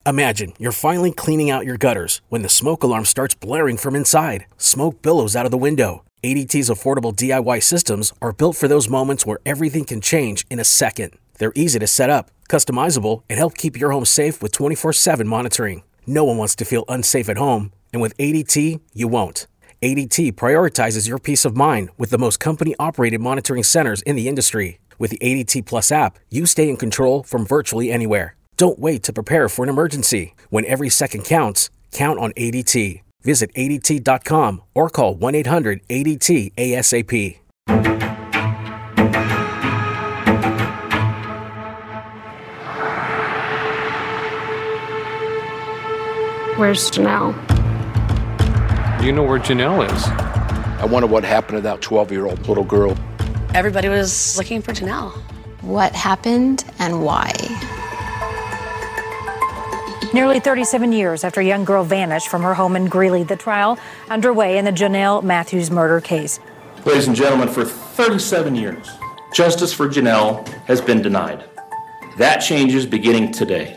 Imagine you're finally cleaning out your gutters when the smoke alarm starts blaring from inside. Smoke billows out of the window. ADT's affordable DIY systems are built for those moments where everything can change in a second. They're easy to set up, customizable, and help keep your home safe with 24/7 monitoring. No one wants to feel unsafe at home, and with ADT, you won't. ADT prioritizes your peace of mind with the most company-operated monitoring centers in the industry. With the ADT Plus app, you stay in control from virtually anywhere. Don't wait to prepare for an emergency. When every second counts, count on ADT. Visit ADT.com or call 1-800-ADT-ASAP. Where's Janelle? Do you know where Janelle is? I wonder what happened to that 12-year-old little girl. Everybody was looking for Janelle. What happened and why? Nearly 37 years after a young girl vanished from her home in Greeley, the trial underway in the Janelle Matthews murder case. Ladies and gentlemen, for 37 years, justice for Janelle has been denied. That changes beginning today.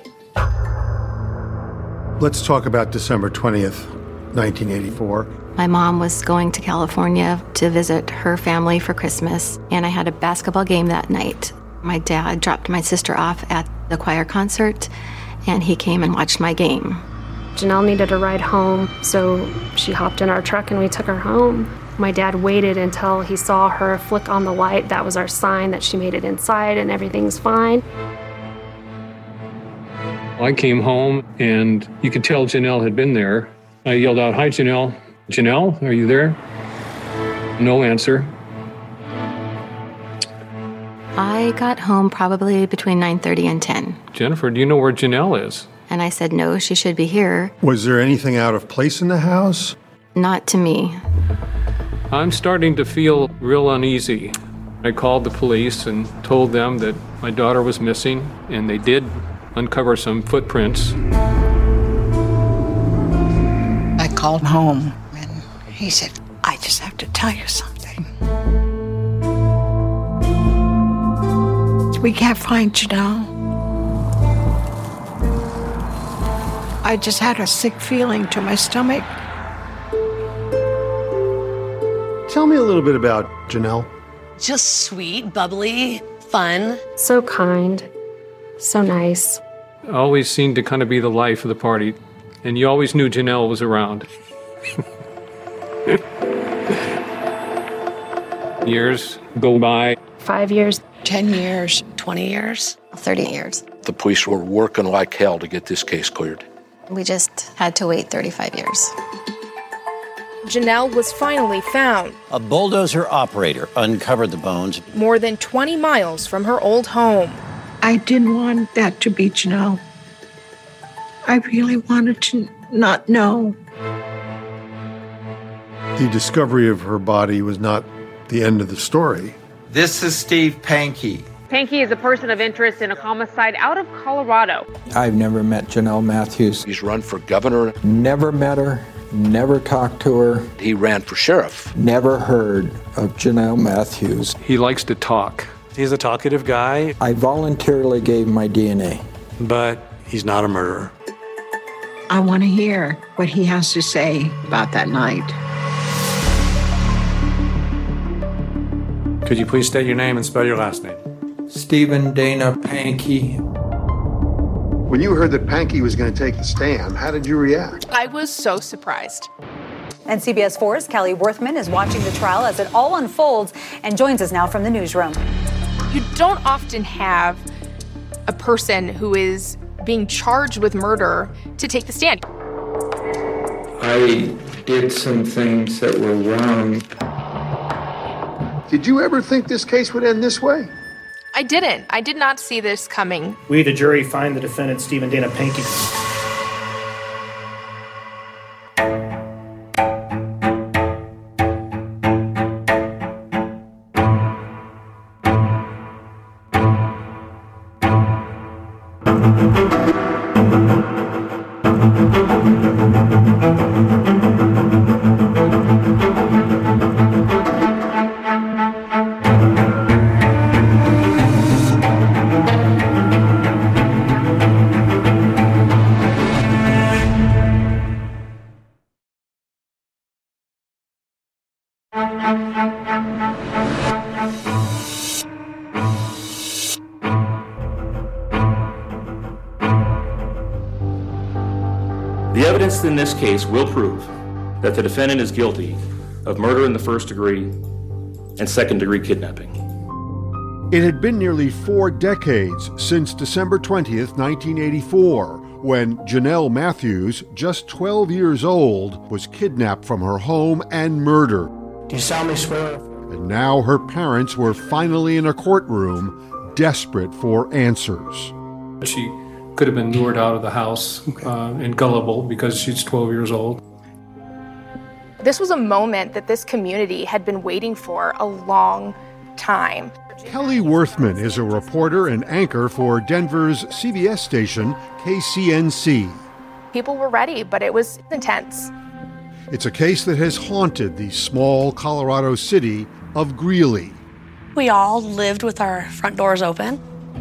Let's talk about December 20th, 1984. My mom was going to California to visit her family for Christmas, and I had a basketball game that night. My dad dropped my sister off at the choir concert, and he came and watched my game. Janelle needed a ride home, so she hopped in our truck and we took her home. My dad waited until he saw her flick on the light. That was our sign that she made it inside and everything's fine. I came home and you could tell Janelle had been there. I yelled out, "Hi, Janelle. Janelle, are you there?" No answer. I got home probably between 9:30 and 10. Jennifer, do you know where Janelle is? And I said, no, she should be here. Was there anything out of place in the house? Not to me. I'm starting to feel real uneasy. I called the police and told them that my daughter was missing, and they did uncover some footprints. I called home, and he said, I just have to tell you something. We can't find Janelle. I just had a sick feeling to my stomach. Tell me a little bit about Janelle. Just sweet, bubbly, fun. So kind, so nice. Always seemed to kind of be the life of the party, and you always knew Janelle was around. Years go by. 5 years. 10 years. 20 years. 30 years. The police were working like hell to get this case cleared. We just had to wait 35 years. Janelle was finally found. A bulldozer operator uncovered the bones more than 20 miles from her old home. I didn't want that to be Janelle. I really wanted to not know. The discovery of her body was not the end of the story. This is Steve Pankey. Pankey is a person of interest in a homicide out of Colorado. I've never met Janelle Matthews. He's run for governor. Never met her, never talked to her. He ran for sheriff. Never heard of Janelle Matthews. He likes to talk. He's a talkative guy. I voluntarily gave my DNA. But he's not a murderer. I want to hear what he has to say about that night. Could you please state your name and spell your last name? Stephen Dana Pankey. When you heard that Pankey was going to take the stand, how did you react? I was so surprised. And CBS 4's Kelly Worthman is watching the trial as it all unfolds and joins us now from the newsroom. You don't often have a person who is being charged with murder to take the stand. I did some things that were wrong. Did you ever think this case would end this way? I didn't. I did not see this coming. We, the jury, find the defendant, Stephen Dana Pankey. The evidence in this case will prove that the defendant is guilty of murder in the first degree and second-degree kidnapping. It had been nearly 4 decades since December 20th, 1984, when Janelle Matthews, just 12 years old, was kidnapped from her home and murdered. Do you solemnly swear? And now her parents were finally in a courtroom, desperate for answers. She could have been lured out of the house and gullible because she's 12 years old. This was a moment that this community had been waiting for a long time. Kelly Worthman is a reporter and anchor for Denver's CBS station, KCNC. People were ready, but it was intense. It's a case that has haunted the small Colorado city of Greeley. We all lived with our front doors open.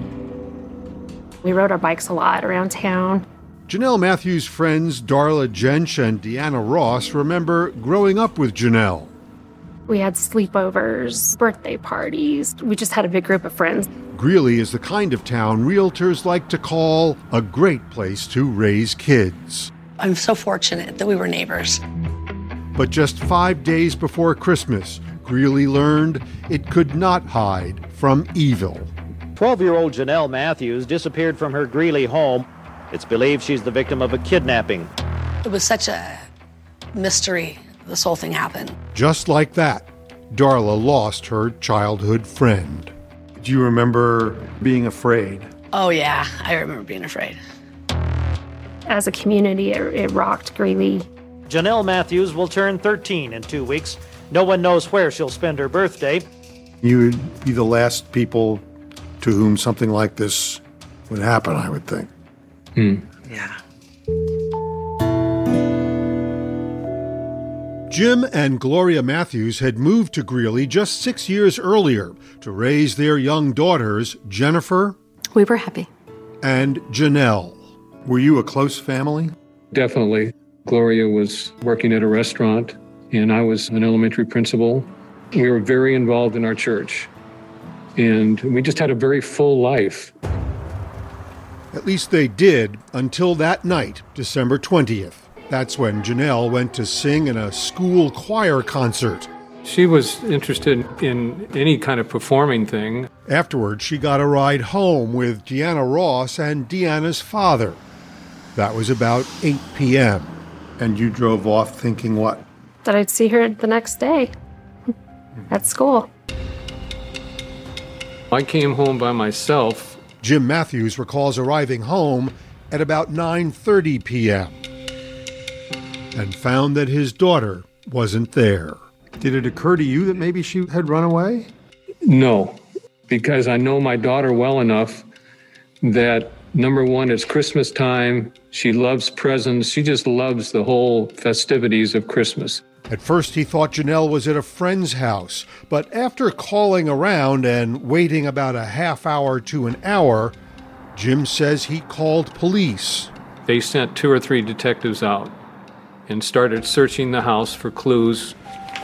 We rode our bikes a lot around town. Janelle Matthews' friends Darla Jensch and Deanna Ross remember growing up with Janelle. We had sleepovers, birthday parties. We just had a big group of friends. Greeley is the kind of town realtors like to call a great place to raise kids. I'm so fortunate that we were neighbors. But just 5 days before Christmas, Greeley learned it could not hide from evil. 12-year-old Janelle Matthews disappeared from her Greeley home. It's believed she's the victim of a kidnapping. It was such a mystery this whole thing happened. Just like that, Darla lost her childhood friend. Do you remember being afraid? Oh yeah, I remember being afraid. As a community, it rocked Greeley. Janelle Matthews will turn 13 in 2 weeks. No one knows where she'll spend her birthday. You would be the last people to whom something like this would happen, I would think. Yeah. Jim and Gloria Matthews had moved to Greeley just 6 years earlier to raise their young daughters, Jennifer. We were happy. And Janelle. Were you a close family? Definitely. Gloria was working at a restaurant, and I was an elementary principal. We were very involved in our church, and we just had a very full life. At least they did until that night, December 20th. That's when Janelle went to sing in a school choir concert. She was interested in any kind of performing thing. Afterwards, she got a ride home with Deanna Ross and Deanna's father. That was about 8 p.m. And you drove off thinking what? That I'd see her the next day at school. I came home by myself. Jim Matthews recalls arriving home at about 9:30 p.m. and found that his daughter wasn't there. Did it occur to you that maybe she had run away? No, because I know my daughter well enough that, number one, it's Christmas time. She loves presents. She just loves the whole festivities of Christmas. At first, he thought Janelle was at a friend's house, but after calling around and waiting about a half hour to an hour, Jim says he called police. They sent 2 or 3 detectives out and started searching the house for clues.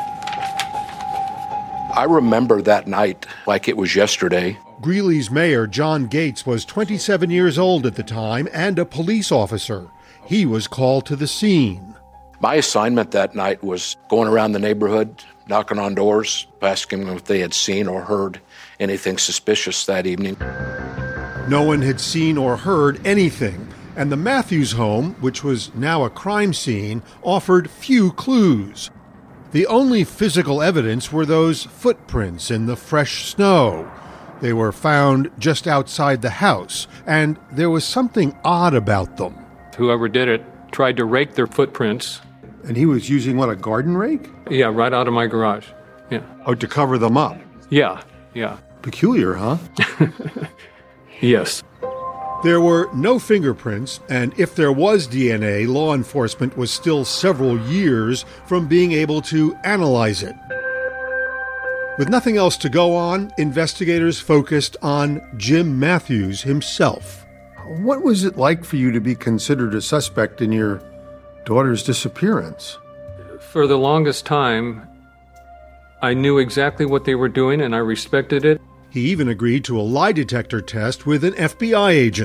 I remember that night like it was yesterday. Greeley's mayor, John Gates, was 27 years old at the time and a police officer. He was called to the scene. My assignment that night was going around the neighborhood, knocking on doors, asking them if they had seen or heard anything suspicious that evening. No one had seen or heard anything, and the Matthews home, which was now a crime scene, offered few clues. The only physical evidence were those footprints in the fresh snow. They were found just outside the house, and there was something odd about them. Whoever did it tried to rake their footprints. And he was using, what, a garden rake? Yeah, right out of my garage. Yeah. Oh, to cover them up? Yeah. Peculiar, huh? Yes. There were no fingerprints, and if there was DNA, law enforcement was still several years from being able to analyze it. With nothing else to go on, investigators focused on Jim Matthews himself. What was it like for you to be considered a suspect in your daughter's disappearance? For the longest time, I knew exactly what they were doing, and I respected it. He even agreed to a lie detector test with an FBI agent.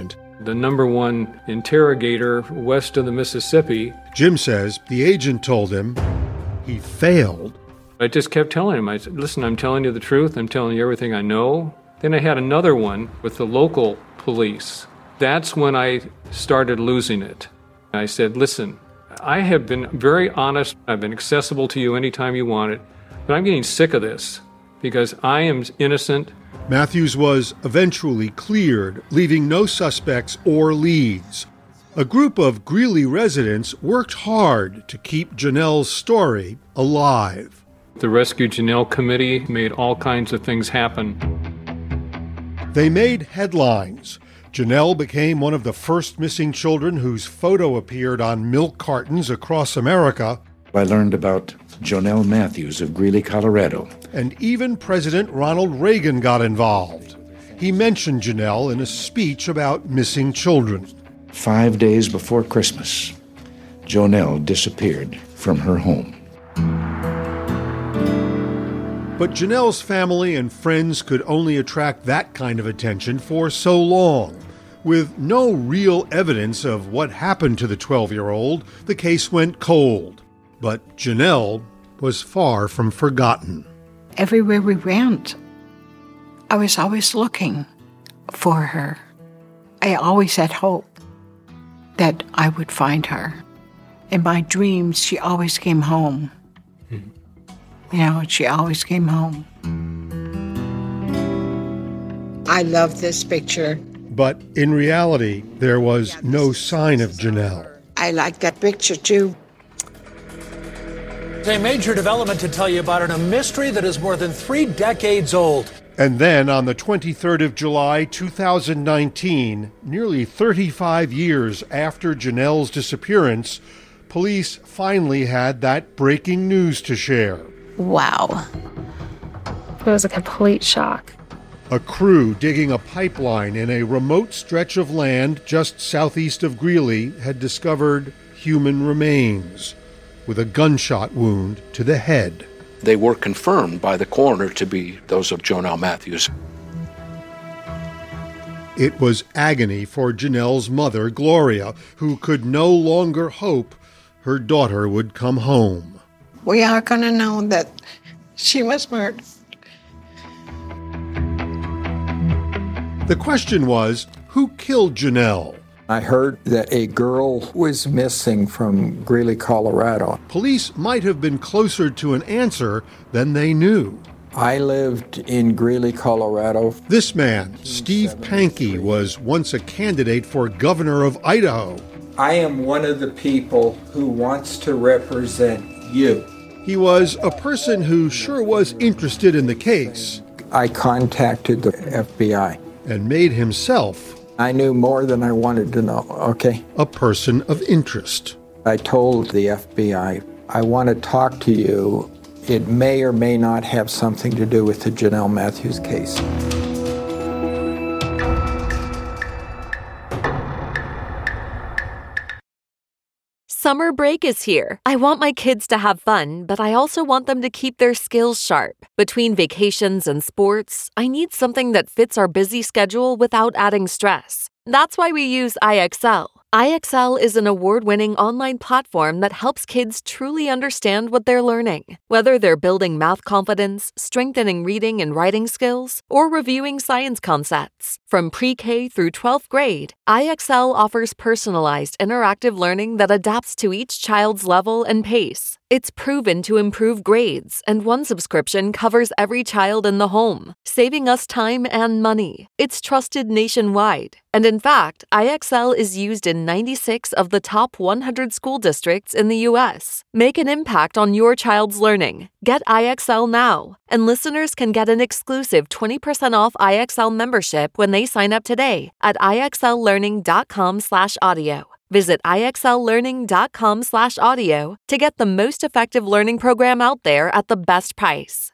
the #1 interrogator west of the Mississippi. Jim says the agent told him he failed. I just kept telling him, I said, listen, I'm telling you the truth. I'm telling you everything I know. Then I had another one with the local police. That's when I started losing it. I said, listen, I have been very honest. I've been accessible to you anytime you want it, but I'm getting sick of this because I am innocent. Matthews was eventually cleared, leaving no suspects or leads. A group of Greeley residents worked hard to keep Janelle's story alive. The Rescue Janelle Committee made all kinds of things happen. They made headlines. Janelle became one of the first missing children whose photo appeared on milk cartons across America. I learned about Jonelle Matthews of Greeley, Colorado. And even President Ronald Reagan got involved. He mentioned Janelle in a speech about missing children. 5 days before Christmas, Jonelle disappeared from her home. But Janelle's family and friends could only attract that kind of attention for so long. With no real evidence of what happened to the 12-year-old, the case went cold. But Janelle was far from forgotten. Everywhere we went, I was always looking for her. I always had hope that I would find her. In my dreams, she always came home. You know, she always came home. I love this picture. But in reality, there was no sign of Janelle. I like that picture, too. A major development to tell you about, a mystery that is more than 3 decades old. And then on the 23rd of July, 2019, nearly 35 years after Janelle's disappearance, police finally had that breaking news to share. Wow. It was a complete shock. A crew digging a pipeline in a remote stretch of land just southeast of Greeley had discovered human remains with a gunshot wound to the head. They were confirmed by the coroner to be those of Jonelle Matthews. It was agony for Janelle's mother, Gloria, who could no longer hope her daughter would come home. We are going to know that she was murdered. The question was, who killed Janelle? I heard that a girl was missing from Greeley, Colorado. Police might have been closer to an answer than they knew. I lived in Greeley, Colorado. This man, Steve Pankey, was once a candidate for governor of Idaho. I am one of the people who wants to represent you. He was a person who sure was interested in the case. I contacted the FBI. And made himself, I knew more than I wanted to know, okay? A person of interest. I told the FBI, I want to talk to you. It may or may not have something to do with the Janelle Matthews case. Summer break is here. I want my kids to have fun, but I also want them to keep their skills sharp. Between vacations and sports, I need something that fits our busy schedule without adding stress. That's why we use IXL. IXL is an award-winning online platform that helps kids truly understand what they're learning. Whether they're building math confidence, strengthening reading and writing skills, or reviewing science concepts. From pre-K through 12th grade, IXL offers personalized interactive learning that adapts to each child's level and pace. It's proven to improve grades, and one subscription covers every child in the home, saving us time and money. It's trusted nationwide. And in fact, IXL is used in 96 of the top 100 school districts in the U.S. Make an impact on your child's learning. Get IXL now, and listeners can get an exclusive 20% off IXL membership when they sign up today at IXLlearning.com/audio. Visit IXLlearning.com/audio to get the most effective learning program out there at the best price.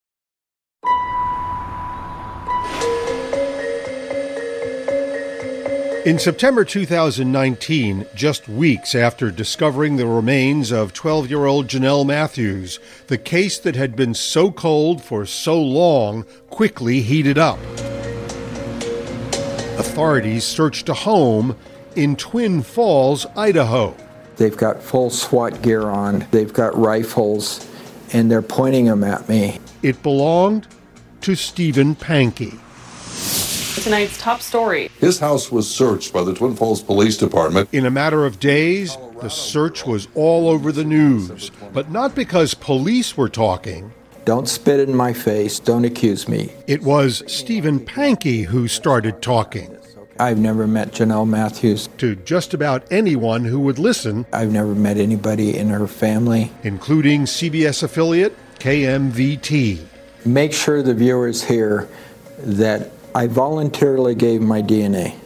In September 2019, just weeks after discovering the remains of 12-year-old Janelle Matthews, the case that had been so cold for so long quickly heated up. A authorities searched a home in Twin Falls, Idaho. They've got full SWAT gear on, they've got rifles, and they're pointing them at me. It belonged to Stephen Pankey. Tonight's top story. His house was searched by the Twin Falls Police Department. In a matter of days, the search was all over the news, but not because police were talking. Don't spit in my face, don't accuse me. It was Stephen Pankey who started talking. I've never met Janelle Matthews. To just about anyone who would listen. I've never met anybody in her family. Including CBS affiliate KMVT. Make sure the viewers hear that I voluntarily gave my DNA.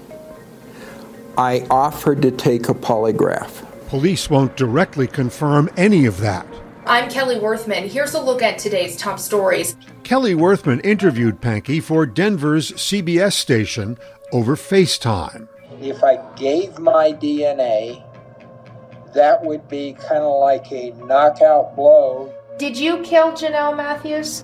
I offered to take a polygraph. Police won't directly confirm any of that. I'm Kelly Worthman. Here's a look at today's top stories. Kelly Worthman interviewed Pankey for Denver's CBS station over FaceTime. If I gave my DNA, that would be kind of like a knockout blow. Did you kill Janelle Matthews?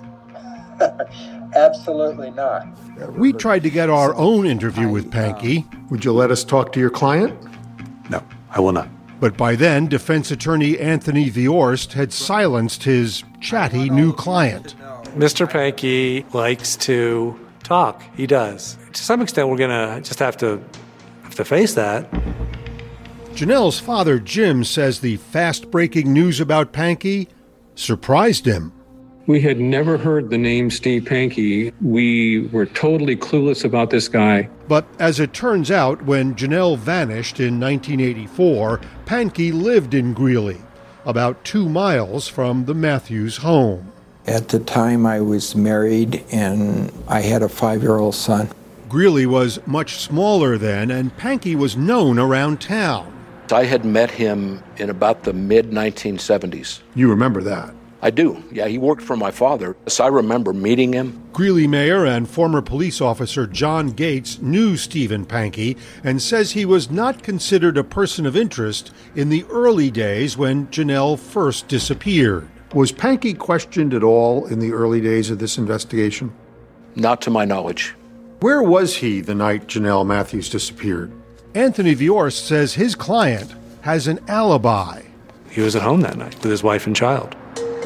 Absolutely not. We tried to get our own interview with Pankey. Would you let us talk to your client? No, I will not. But by then, defense attorney Anthony Viorst had silenced his chatty new client. Mr. Pankey likes to talk. He does. To some extent, we're going to just have to face that. Janelle's father, Jim, says the fast-breaking news about Pankey surprised him. We had never heard the name Steve Pankey. We were totally clueless about this guy. But as it turns out, when Janelle vanished in 1984, Pankey lived in Greeley, about 2 miles from the Matthews home. At the time, I was married and I had a 5-year-old son. Greeley was much smaller then, and Pankey was known around town. I had met him in about the mid-1970s. You remember that? I do. Yeah, he worked for my father. So I remember meeting him. Greeley Mayor and former police officer John Gates knew Stephen Pankey and says he was not considered a person of interest in the early days when Janelle first disappeared. Was Pankey questioned at all in the early days of this investigation? Not to my knowledge. Where was he the night Janelle Matthews disappeared? Anthony Viorst says his client has an alibi. He was at home that night with his wife and child.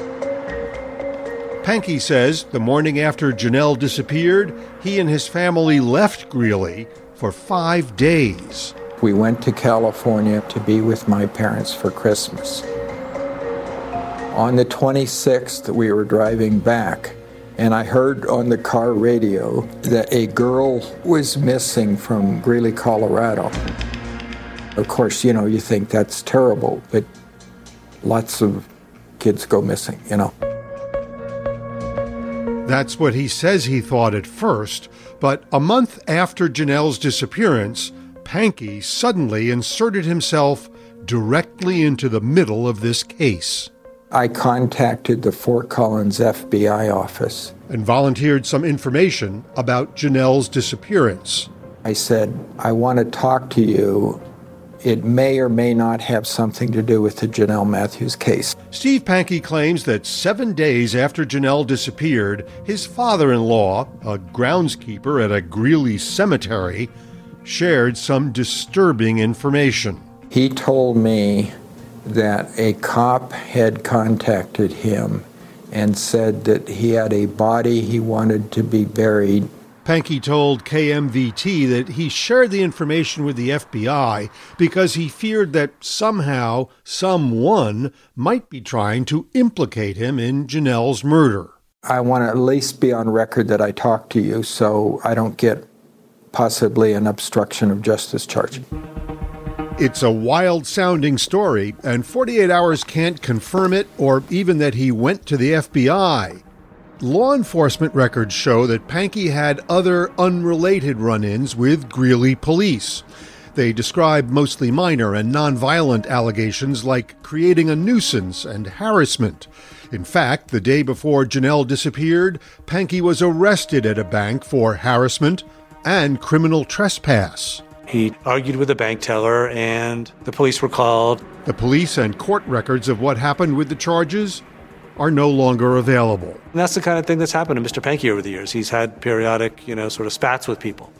Pankey says the morning after Janelle disappeared, he and his family left Greeley for 5 days. We went to California to be with my parents for Christmas. On the 26th, we were driving back, and I heard on the car radio that a girl was missing from Greeley, Colorado. Of course, you think that's terrible, but lots of kids go missing, That's what he says he thought at first, but a month after Janelle's disappearance, Pankey suddenly inserted himself directly into the middle of this case. I contacted the Fort Collins FBI office and volunteered some information about Janelle's disappearance. I said, I want to talk to you. It may or may not have something to do with the Janelle Matthews case. Steve Pankey claims that 7 days after Janelle disappeared, his father-in-law, a groundskeeper at a Greeley cemetery, shared some disturbing information. He told me that a cop had contacted him and said that he had a body he wanted to be buried. Pankey told KMVT that he shared the information with the FBI because he feared that somehow someone might be trying to implicate him in Janelle's murder. I want to at least be on record that I talked to you so I don't get possibly an obstruction of justice charge. It's a wild-sounding story, and 48 Hours can't confirm it or even that he went to the FBI. Law enforcement records show that Pankey had other unrelated run-ins with Greeley police. They describe mostly minor and nonviolent allegations like creating a nuisance and harassment. In fact, the day before Janelle disappeared, Pankey was arrested at a bank for harassment and criminal trespass. He argued with the bank teller and the police were called. The police and court records of what happened with the charges are no longer available. And that's the kind of thing that's happened to Mr. Pankey over the years. He's had periodic, sort of spats with people.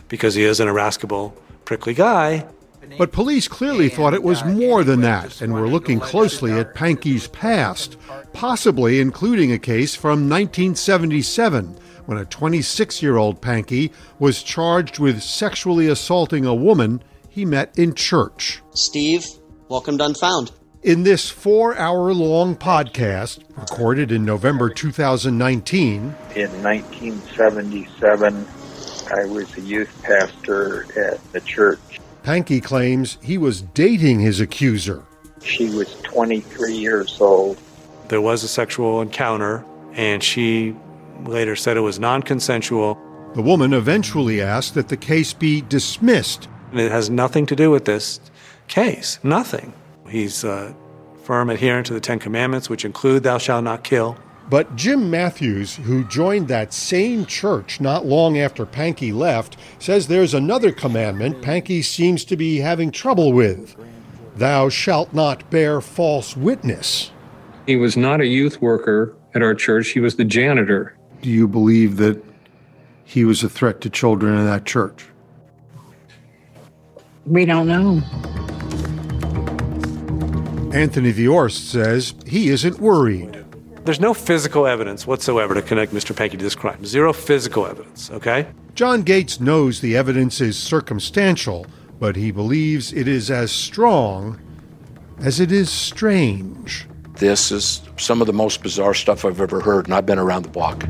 because he is an irascible, prickly guy. But police clearly thought it was more than that and were looking closely at Pankey's past, possibly including a case from 1977 when a 26-year-old Pankey was charged with sexually assaulting a woman he met in church. Steve, welcome to Unfound. In this 4-hour-long podcast, recorded in November 2019... In 1977, I was a youth pastor at the church. Pankey claims he was dating his accuser. She was 23 years old. There was a sexual encounter, and she later said it was non-consensual. The woman eventually asked that the case be dismissed. And it has nothing to do with this case, nothing. He's a firm adherent to the Ten Commandments, which include thou shalt not kill. But Jim Matthews, who joined that same church not long after Pankey left, says there's another commandment Pankey seems to be having trouble with. Thou shalt not bear false witness. He was not a youth worker at our church. He was the janitor. Do you believe that he was a threat to children in that church? We don't know. Anthony Viorst says he isn't worried. There's no physical evidence whatsoever to connect Mr. Pankey to this crime. Zero physical evidence, okay? John Gates knows the evidence is circumstantial, but he believes it is as strong as it is strange. This is some of the most bizarre stuff I've ever heard, and I've been around the block.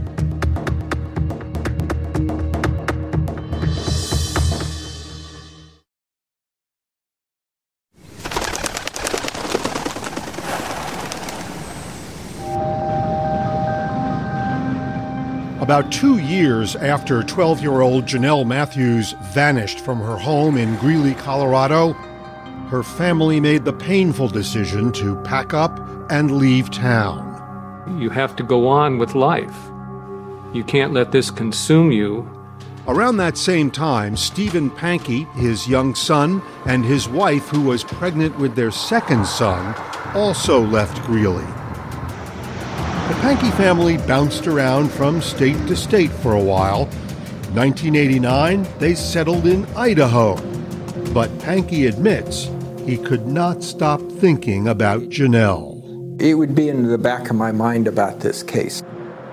About 2 years after 12-year-old Janelle Matthews vanished from her home in Greeley, Colorado, her family made the painful decision to pack up and leave town. You have to go on with life. You can't let this consume you. Around that same time, Stephen Pankey, his young son, and his wife, who was pregnant with their second son, also left Greeley. The Pankey family bounced around from state to state for a while. In 1989, they settled in Idaho. But Pankey admits he could not stop thinking about Janelle. It would be in the back of my mind about this case.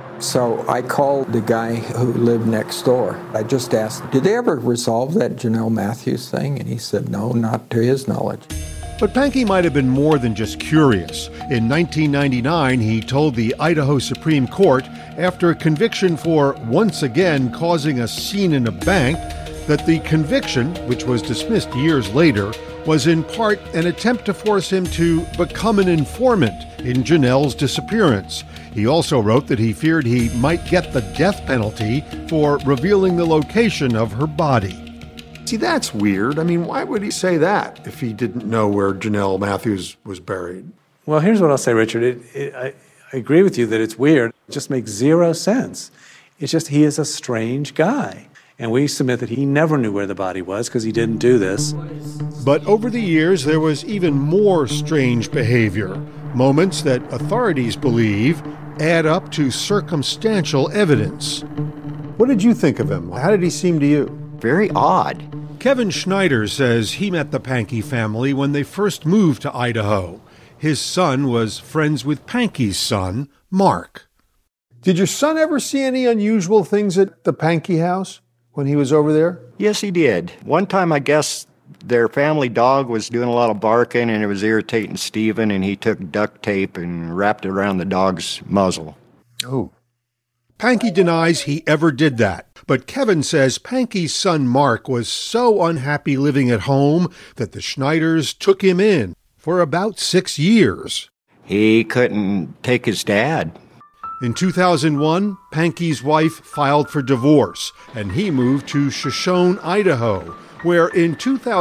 So I called the guy who lived next door. I just asked, did they ever resolve that Janelle Matthews thing? And he said, no, not to his knowledge. But Pankey might have been more than just curious. In 1999, he told the Idaho Supreme Court, after a conviction for once again causing a scene in a bank, that the conviction, which was dismissed years later, was in part an attempt to force him to become an informant in Janelle's disappearance. He also wrote that he feared he might get the death penalty for revealing the location of her body. See, that's weird. I mean, why would he say that if he didn't know where Janelle Matthews was buried? Well, here's what I'll say, Richard. I agree with you that it's weird. It just makes zero sense. It's just he is a strange guy. And we submit that he never knew where the body was because he didn't do this. But over the years, there was even more strange behavior. Moments that authorities believe add up to circumstantial evidence. What did you think of him? How did he seem to you? Very odd. Kevin Schneider says he met the Pankey family when they first moved to Idaho. His son was friends with Pankey's son, Mark. Did your son ever see any unusual things at the Pankey house when he was over there? Yes, he did. One time, I guess, their family dog was doing a lot of barking and it was irritating Stephen, and he took duct tape and wrapped it around the dog's muzzle. Oh. Pankey denies he ever did that, but Kevin says Pankey's son Mark was so unhappy living at home that the Schneiders took him in for about 6 years. He couldn't take his dad. In 2001, Pankey's wife filed for divorce, and he moved to Shoshone, Idaho, where in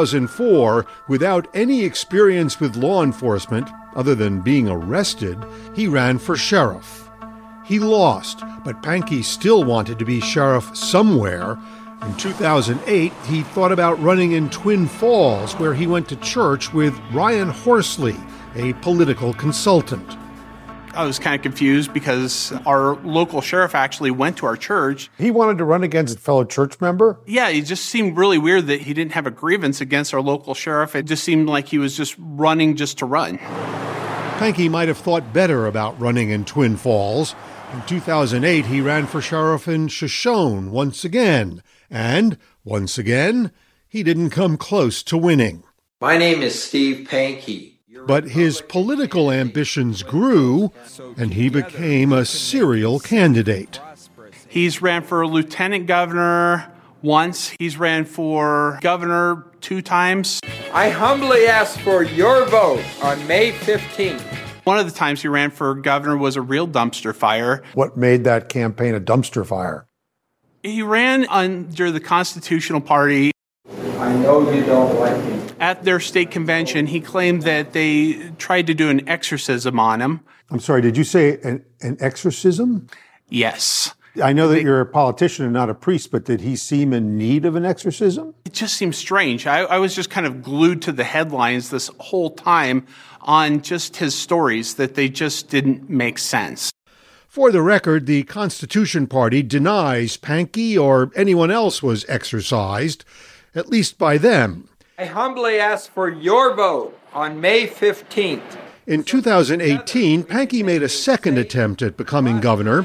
2004, without any experience with law enforcement other than being arrested, he ran for sheriff. He lost, but Pankey still wanted to be sheriff somewhere. In 2008, he thought about running in Twin Falls, where he went to church with Ryan Horsley, a political consultant. I was kind of confused because our local sheriff actually went to our church. He wanted to run against a fellow church member? Yeah, it just seemed really weird that he didn't have a grievance against our local sheriff. It just seemed like he was just running just to run. Pankey might have thought better about running in Twin Falls. In 2008, he ran for sheriff in Shoshone once again. And, once again, he didn't come close to winning. My name is Steve Pankey. But his political ambitions grew, and he became a serial candidate. He's ran for lieutenant governor once. He's ran for governor 2 times. I humbly ask for your vote on May 15th. One of the times he ran for governor was a real dumpster fire. What made that campaign a dumpster fire? He ran under the Constitutional Party. I know you don't like me. At their state convention, he claimed that they tried to do an exorcism on him. I'm sorry, did you say an exorcism? Yes. I know that you're a politician and not a priest, but did he seem in need of an exorcism? It just seems strange. I was just kind of glued to the headlines this whole time on just his stories, that they just didn't make sense. For the record, the Constitution Party denies Pankey or anyone else was exorcised, at least by them. I humbly ask for your vote on May 15th. In 2018, Pankey made a second attempt at becoming governor,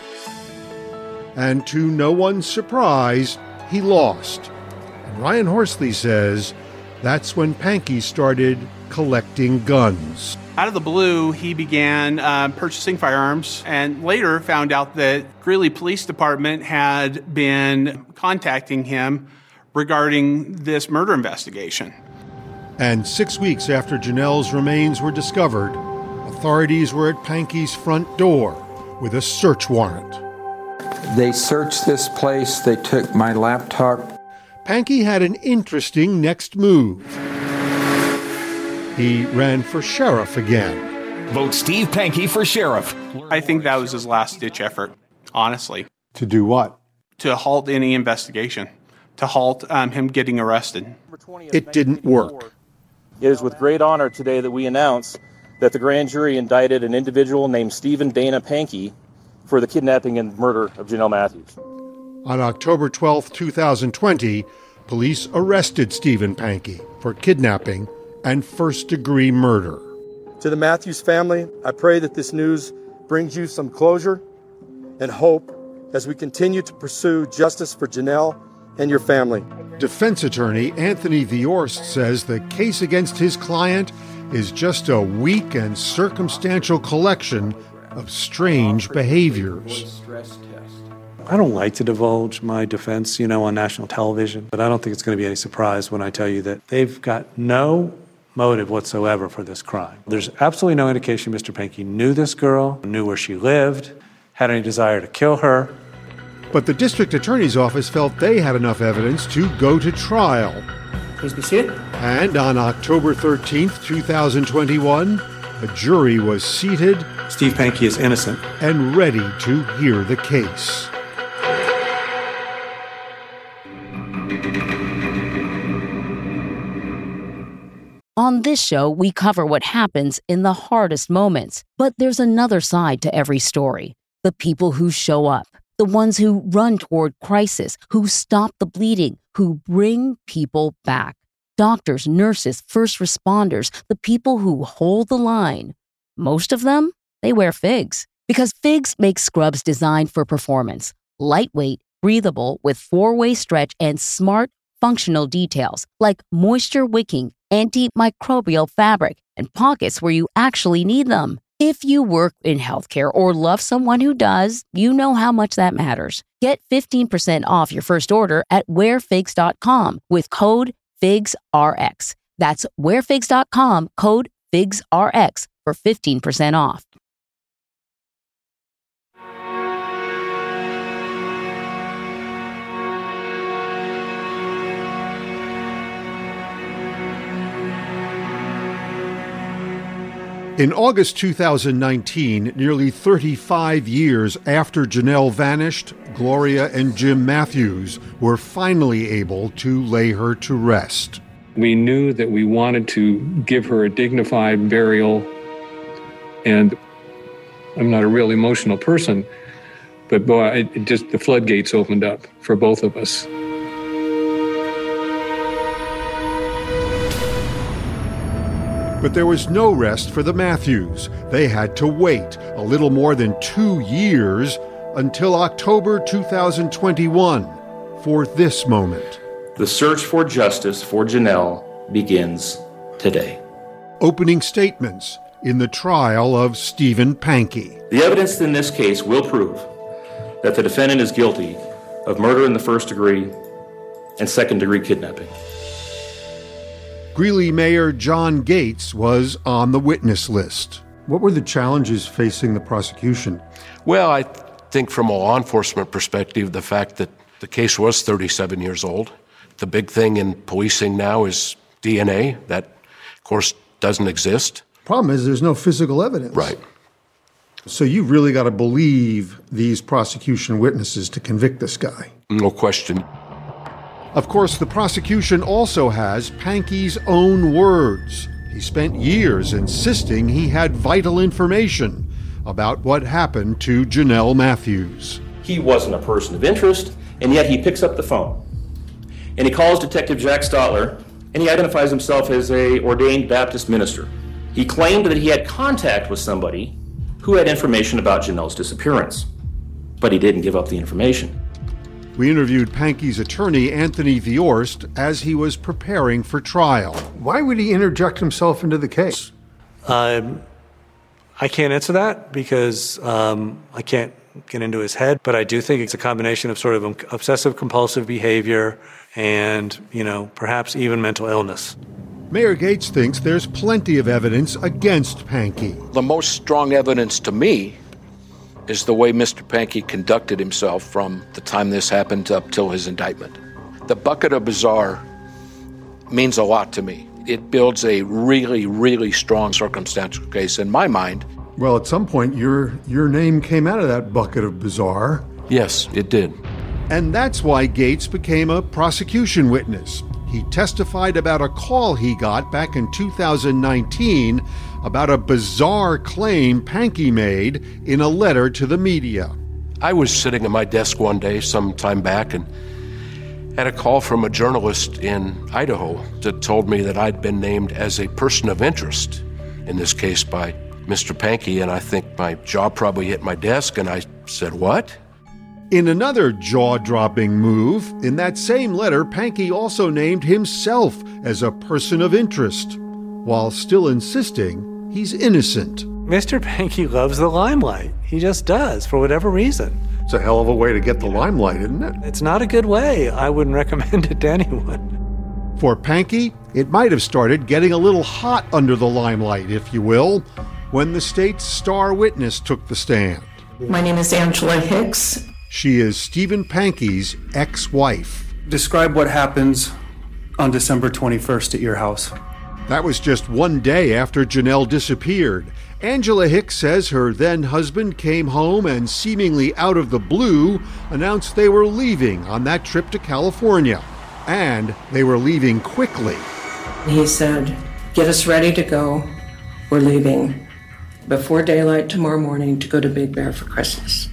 and to no one's surprise, he lost. And Ryan Horsley says that's when Pankey started collecting guns. Out of the blue, he began purchasing firearms and later found out that Greeley Police Department had been contacting him regarding this murder investigation. And 6 weeks after Janelle's remains were discovered, authorities were at Pankey's front door with a search warrant. They searched this place. They took my laptop. Pankey had an interesting next move. He ran for sheriff again. Vote Steve Pankey for sheriff. I think that was his last-ditch effort, honestly. To do what? To halt any investigation, to halt him getting arrested. It didn't work. It is with great honor today that we announce that the grand jury indicted an individual named Stephen Dana Pankey for the kidnapping and murder of Janelle Matthews. On October 12, 2020, police arrested Stephen Pankey for kidnapping and first-degree murder. To the Matthews family, I pray that this news brings you some closure and hope as we continue to pursue justice for Janelle and your family. Defense attorney Anthony Viorst says the case against his client is just a weak and circumstantial collection of strange behaviors. I don't like to divulge my defense, on national television, but I don't think it's going to be any surprise when I tell you that they've got no motive whatsoever for this crime. There's absolutely no indication Mr. Pankey knew this girl, knew where she lived, had any desire to kill her. But the district attorney's office felt they had enough evidence to go to trial. Please be seated. And on October 13th, 2021, a jury was seated. Steve Pankey is innocent. And ready to hear the case. On this show, we cover what happens in the hardest moments. But there's another side to every story. The people who show up. The ones who run toward crisis, who stop the bleeding, who bring people back. Doctors, nurses, first responders, the people who hold the line. Most of them, they wear FIGS. Because FIGS makes scrubs designed for performance. Lightweight, breathable, with 4-way stretch and smart, functional details like moisture wicking, antimicrobial fabric, and pockets where you actually need them. If you work in healthcare or love someone who does, you know how much that matters. Get 15% off your first order at wearfigs.com with code FIGSRX. That's wearfigs.com, code FIGSRX for 15% off. In August 2019, nearly 35 years after Janelle vanished, Gloria and Jim Matthews were finally able to lay her to rest. We knew that we wanted to give her a dignified burial, and I'm not a real emotional person, but boy, it just the floodgates opened up for both of us. But there was no rest for the Matthews. They had to wait a little more than 2 years until October 2021 for this moment. The search for justice for Janelle begins today. Opening statements in the trial of Stephen Pankey. The evidence in this case will prove that the defendant is guilty of murder in the first degree and second-degree kidnapping. Greeley Mayor John Gates was on the witness list. What were the challenges facing the prosecution? Well, I think from a law enforcement perspective, the fact that the case was 37 years old. The big thing in policing now is DNA. That, of course, doesn't exist. Problem is there's no physical evidence. Right. So you've really got to believe these prosecution witnesses to convict this guy. No question. Of course, the prosecution also has Pankey's own words. He spent years insisting he had vital information about what happened to Janelle Matthews. He wasn't a person of interest, and yet he picks up the phone. And he calls Detective Jack Stotler, and he identifies himself as an ordained Baptist minister. He claimed that he had contact with somebody who had information about Janelle's disappearance, but he didn't give up the information. We interviewed Pankey's attorney, Anthony Viorst, as he was preparing for trial. Why would he interject himself into the case? I can't answer that because I can't get into his head, but I do think it's a combination of sort of obsessive-compulsive behavior and, perhaps even mental illness. Mayor Gates thinks there's plenty of evidence against Pankey. The most strong evidence to me is the way Mr. Pankey conducted himself from the time this happened up till his indictment. The bucket of bizarre means a lot to me. It builds a really, really strong circumstantial case in my mind. Well, at some point, your name came out of that bucket of bizarre. Yes, it did. And that's why Gates became a prosecution witness. He testified about a call he got back in 2019 about a bizarre claim Pankey made in a letter to the media. I was sitting at my desk one day some time back and had a call from a journalist in Idaho that told me that I'd been named as a person of interest in this case by Mr. Pankey, and I think my jaw probably hit my desk, and I said, "What?" In another jaw-dropping move, in that same letter, Pankey also named himself as a person of interest, while still insisting he's innocent. Mr. Pankey loves the limelight. He just does, for whatever reason. It's a hell of a way to get the limelight, isn't it? It's not a good way. I wouldn't recommend it to anyone. For Pankey, it might have started getting a little hot under the limelight, if you will, when the state's star witness took the stand. My name is Angela Hicks. She is Stephen Pankey's ex-wife. Describe what happens on December 21st at your house. That was just one day after Janelle disappeared. Angela Hicks says her then-husband came home and seemingly out of the blue announced they were leaving on that trip to California. And they were leaving quickly. He said, "Get us ready to go. We're leaving before daylight tomorrow morning to go to Big Bear for Christmas."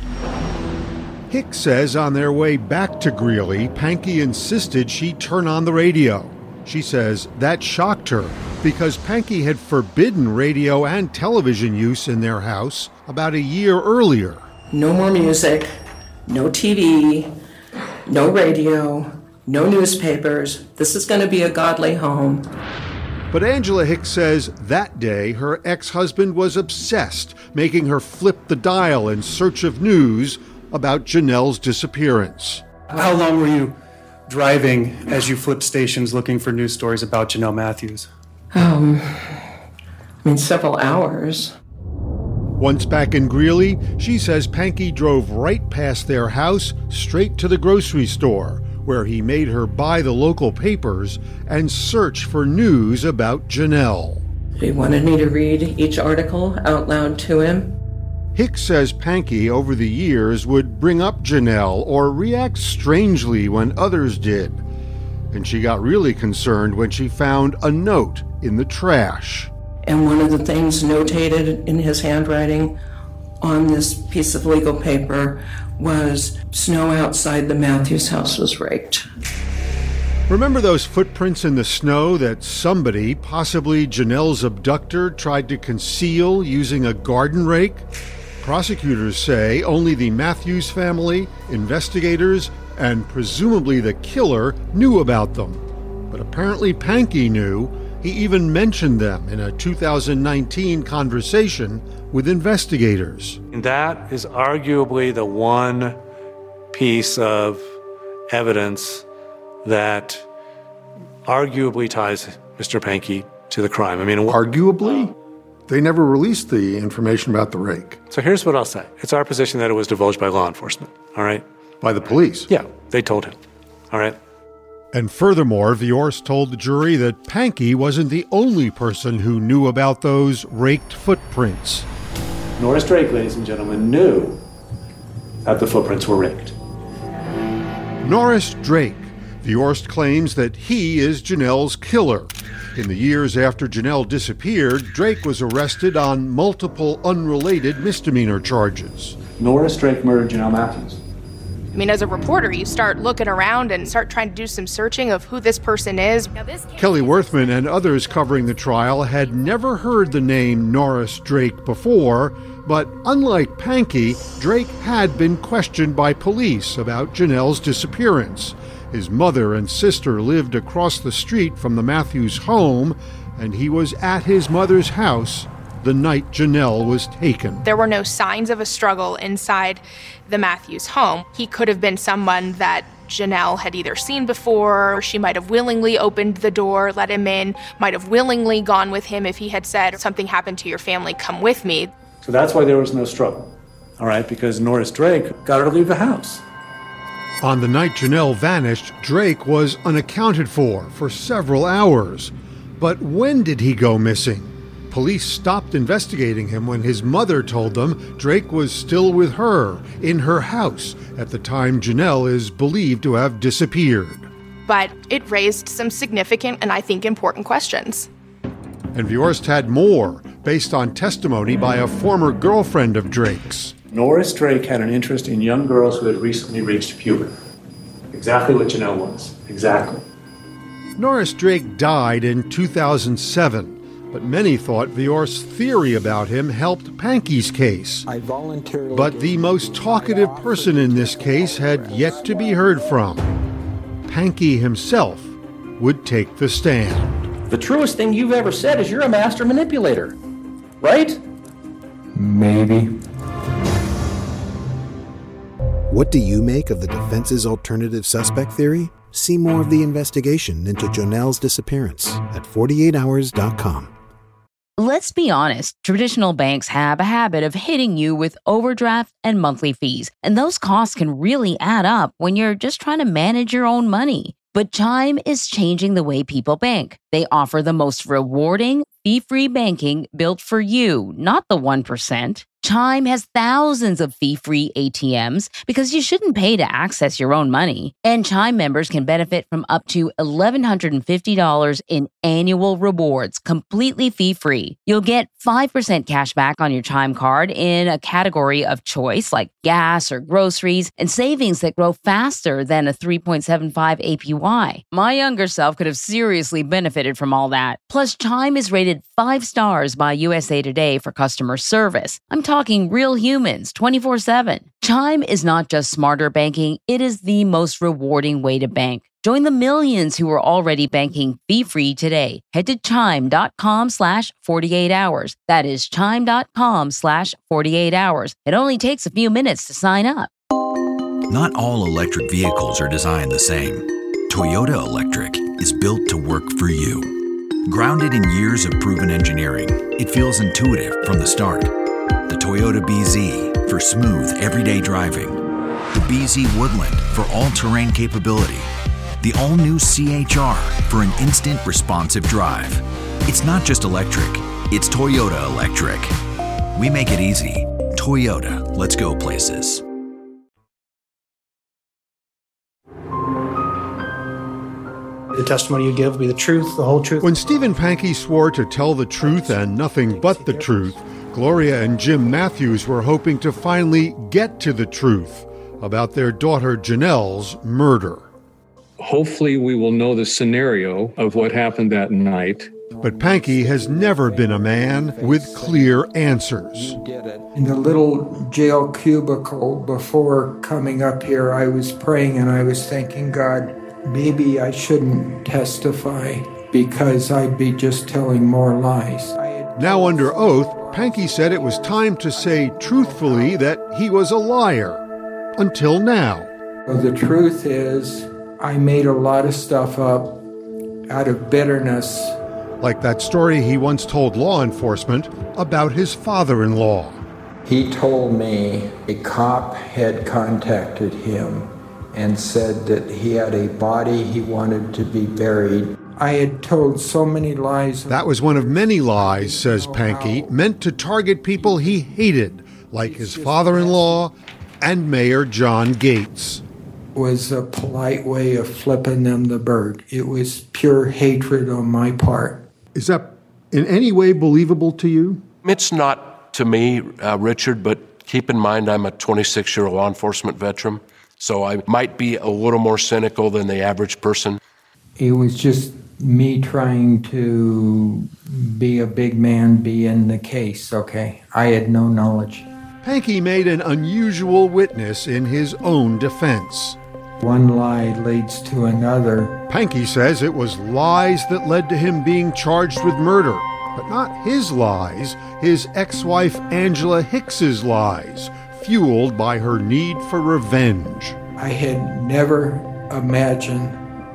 Hicks says on their way back to Greeley, Pankey insisted she turn on the radio. She says that shocked her because Pankey had forbidden radio and television use in their house about a year earlier. No more music, no TV, no radio, no newspapers. This is going to be a godly home. But Angela Hicks says that day her ex-husband was obsessed, making her flip the dial in search of news about Janelle's disappearance. How long were you driving as you flipped stations looking for news stories about Janelle Matthews? Several hours. Once back in Greeley, she says Pankey drove right past their house straight to the grocery store, where he made her buy the local papers and search for news about Janelle. He wanted me to read each article out loud to him. Hicks says Pankey, over the years, would bring up Janelle or react strangely when others did. And she got really concerned when she found a note in the trash. And one of the things notated in his handwriting on this piece of legal paper was snow outside the Matthews house was raked. Remember those footprints in the snow that somebody, possibly Janelle's abductor, tried to conceal using a garden rake? Prosecutors say only the Matthews family, investigators, and presumably the killer knew about them. But apparently Pankey knew. He even mentioned them in a 2019 conversation with investigators. And that is arguably the one piece of evidence that arguably ties Mr. Pankey to the crime. I mean, arguably? They never released the information about the rake. So here's what I'll say. It's our position that it was divulged by law enforcement, all right? By the police? Yeah, they told him, all right? And furthermore, Viorst told the jury that Pankey wasn't the only person who knew about those raked footprints. Norris Drake, ladies and gentlemen, knew that the footprints were raked. Norris Drake. Viorst claims that he is Janelle's killer. In the years after Janelle disappeared, Drake was arrested on multiple unrelated misdemeanor charges. Norris Drake murdered Janelle Matthews. I mean, as a reporter, you start looking around and start trying to do some searching of who this person is. Kelly Worthman and others covering the trial had never heard the name Norris Drake before, but unlike Pankey, Drake had been questioned by police about Janelle's disappearance. His mother and sister lived across the street from the Matthews home, and he was at his mother's house the night Janelle was taken. There were no signs of a struggle inside the Matthews home. He could have been someone that Janelle had either seen before, or she might have willingly opened the door, let him in, might have willingly gone with him if he had said, something happened to your family, come with me. So that's why there was no struggle, all right? Because Norris Drake got her to leave the house. On the night Janelle vanished, Drake was unaccounted for several hours. But when did he go missing? Police stopped investigating him when his mother told them Drake was still with her, in her house, at the time Janelle is believed to have disappeared. But it raised some significant and I think important questions. And Viorst had more, based on testimony by a former girlfriend of Drake's. Norris Drake had an interest in young girls who had recently reached puberty. Exactly what Janelle was. Exactly. Norris Drake died in 2007, but many thought Viorst's theory about him helped Pankey's case. But the most talkative person in this case had yet to be heard from. Pankey himself would take the stand. The truest thing you've ever said is you're a master manipulator, right? Maybe. What do you make of the defense's alternative suspect theory? See more of the investigation into Janelle's disappearance at 48hours.com. Let's be honest, traditional banks have a habit of hitting you with overdraft and monthly fees, and those costs can really add up when you're just trying to manage your own money. But Chime is changing the way people bank. They offer the most rewarding, fee-free banking built for you, not the 1%. Chime has thousands of fee-free ATMs because you shouldn't pay to access your own money. And Chime members can benefit from up to $1,150 in annual rewards, completely fee-free. You'll get 5% cash back on your Chime card in a category of choice like gas or groceries, and savings that grow faster than a 3.75 APY. My younger self could have seriously benefited from all that. Plus, Chime is rated 5 stars by USA Today for customer service. I'm talking real humans 24/7. Chime is not just smarter banking, it is the most rewarding way to bank. Join the millions who are already banking fee-free today. Head to chime.com/48hours. That is chime.com/48hours. It only takes a few minutes to sign up. Not all electric vehicles are designed the same. Toyota Electric is built to work for you. Grounded in years of proven engineering, it feels intuitive from the start. The Toyota BZ for smooth, everyday driving. The BZ Woodland for all-terrain capability. The all-new CHR for an instant responsive drive. It's not just electric, it's Toyota Electric. We make it easy. Toyota, let's go places. The testimony you give will be the truth, the whole truth. When Stephen Pankey swore to tell the truth and nothing but the truth, Gloria and Jim Matthews were hoping to finally get to the truth about their daughter Janelle's murder. Hopefully we will know the scenario of what happened that night. But Pankey has never been a man with clear answers. In the little jail cubicle before coming up here, I was praying and I was thinking, God, maybe I shouldn't testify because I'd be just telling more lies. Now under oath, Pankey said it was time to say truthfully that he was a liar. Until now. Well, the truth is, I made a lot of stuff up out of bitterness. Like that story he once told law enforcement about his father-in-law. He told me a cop had contacted him and said that he had a body he wanted to be buried. I had told so many lies. That was one of many lies, says Pankey, meant to target people he hated, like his father-in-law and Mayor John Gates. Was a polite way of flipping them the bird. It was pure hatred on my part. Is that in any way believable to you? It's not to me, Richard, but keep in mind I'm a 26-year law enforcement veteran, so I might be a little more cynical than the average person. It was just me trying to be a big man, be in the case, okay? I had no knowledge. Pankey made an unusual witness in his own defense. One lie leads to another. Pankey says it was lies that led to him being charged with murder, but not his lies, his ex-wife Angela Hicks's lies, fueled by her need for revenge. I had never imagined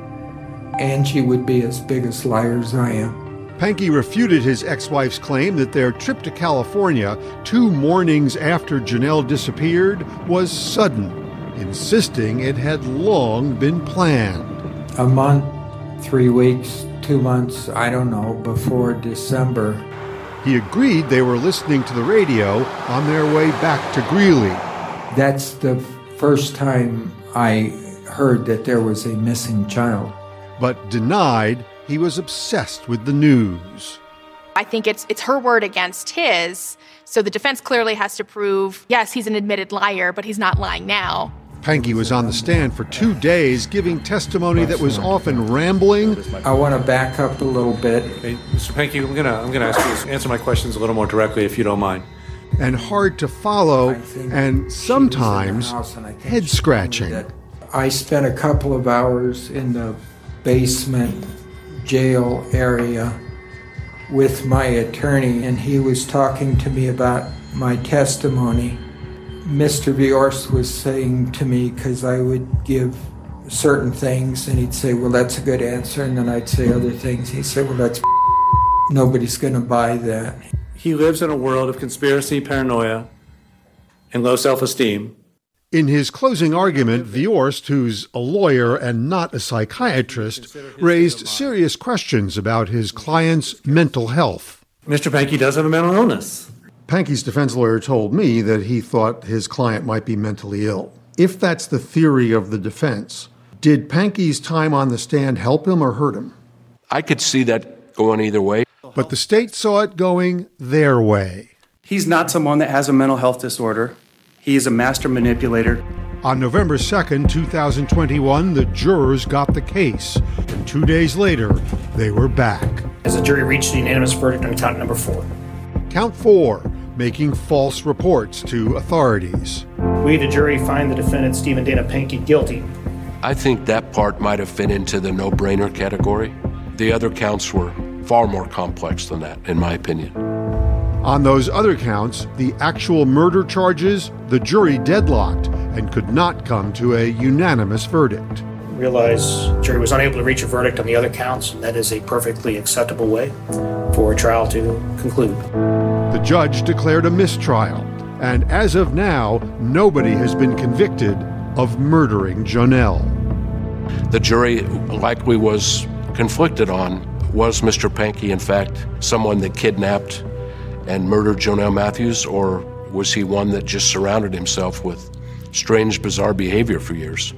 Angie would be as big a liar as I am. Pankey refuted his ex-wife's claim that their trip to California 2 mornings after Janelle disappeared was sudden, insisting it had long been planned. A month, 3 weeks, 2 months, I don't know, before December. He agreed they were listening to the radio on their way back to Greeley. That's the first time I heard that there was a missing child. But denied he was obsessed with the news. I think it's her word against his, so the defense clearly has to prove, yes, he's an admitted liar, but he's not lying now. Pankey was on the stand for 2 days, giving testimony that was often rambling. I want to back up a little bit. Hey, Mr. Pankey, I'm gonna ask you to answer my questions a little more directly, if you don't mind. And hard to follow, and sometimes head-scratching. I spent a couple of hours in the basement jail area with my attorney, and he was talking to me about my testimony. Mr. Viorst was saying to me, because I would give certain things, and he'd say, well, that's a good answer, and then I'd say other things. He'd say, well, that's nobody's going to buy that. He lives in a world of conspiracy, paranoia, and low self-esteem. In his closing argument, Viorst, who's a lawyer and not a psychiatrist, raised serious questions about his client's mental health. Mr. Pankey does have a mental illness. Pankey's defense lawyer told me that he thought his client might be mentally ill. If that's the theory of the defense, did Pankey's time on the stand help him or hurt him? I could see that going either way. But the state saw it going their way. He's not someone that has a mental health disorder. He is a master manipulator. On November 2nd, 2021, the jurors got the case, and 2 days later, they were back. As the jury reached a unanimous verdict on count number 4. Count 4, making false reports to authorities. We, the jury, find the defendant, Stephen Dana Pankey, guilty. I think that part might have fit into the no-brainer category. The other counts were far more complex than that, in my opinion. On those other counts, the actual murder charges, the jury deadlocked and could not come to a unanimous verdict. Realize the jury was unable to reach a verdict on the other counts, and that is a perfectly acceptable way for a trial to conclude. The judge declared a mistrial, and as of now, nobody has been convicted of murdering Janelle. The jury likely was conflicted on, was Mr. Pankey, in fact, someone that kidnapped and murdered Janelle Matthews, or was he one that just surrounded himself with strange, bizarre behavior for years?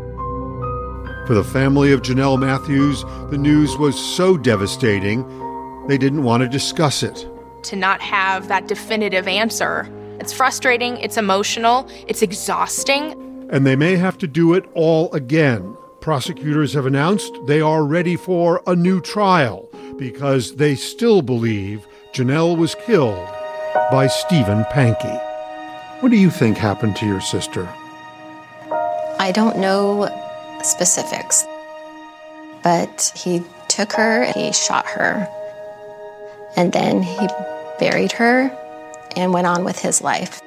For the family of Janelle Matthews, the news was so devastating, they didn't want to discuss it. to not have that definitive answer. It's frustrating, it's emotional, it's exhausting. And they may have to do it all again. Prosecutors have announced they are ready for a new trial because they still believe Janelle was killed by Stephen Pankey. What do you think happened to your sister? I don't know specifics, but he took her, he shot her, and then he buried her and went on with his life.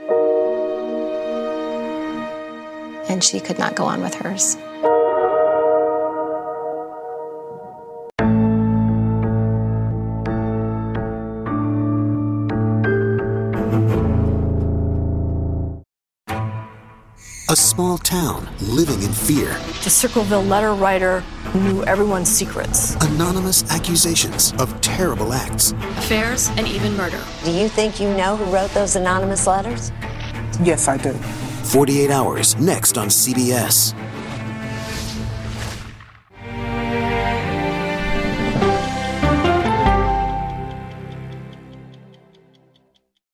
And she could not go on with hers. A small town living in fear. The Circleville letter writer knew everyone's secrets. Anonymous accusations of terrible acts. Affairs and even murder. Do you think you know who wrote those anonymous letters? Yes, I do. 48 Hours, next on CBS.